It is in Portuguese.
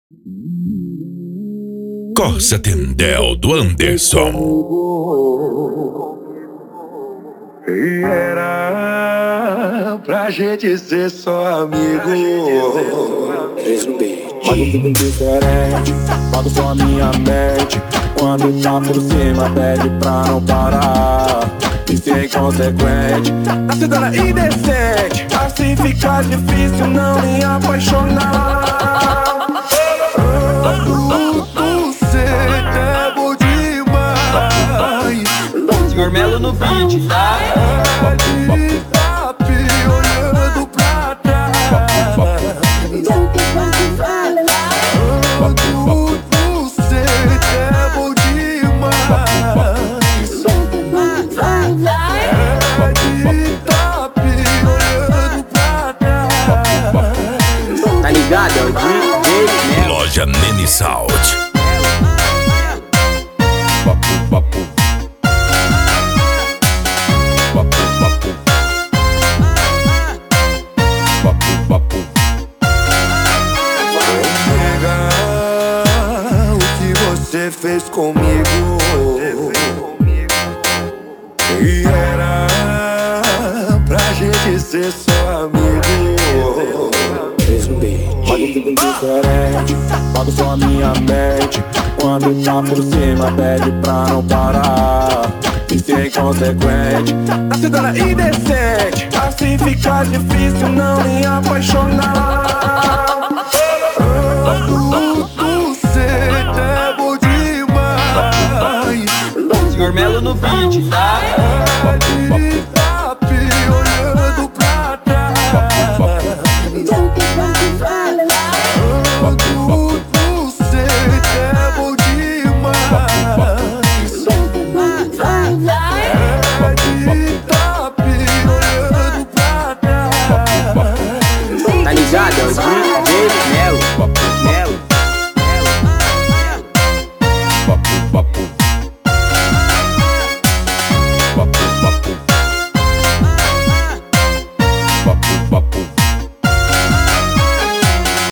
Corsa Tendel do Anderson. E era pra gente ser só amigo. Mas eu fico diferente, pago só a minha mente. Quando tá por cima pede pra não parar. E ser inconsequente, tá se dando indecente. Assim fica difícil não me apaixonar. Você é bom demais. Senhor Melo no beat, tá? Olhando pra trás. Você é bom demais. Olhando pra trás. Tá ligado? É o DJ Loja Nene Sound. O que você fez comigo? E era pra gente ser só amigo. mas eu fico diferente, pago só a minha mente. Quando tá por cima pede pra não parar. E ser inconsequente, tá se dando indecente. Assim fica difícil não me apaixonar. Você é bom demais. Senhor Melo no beat, tá?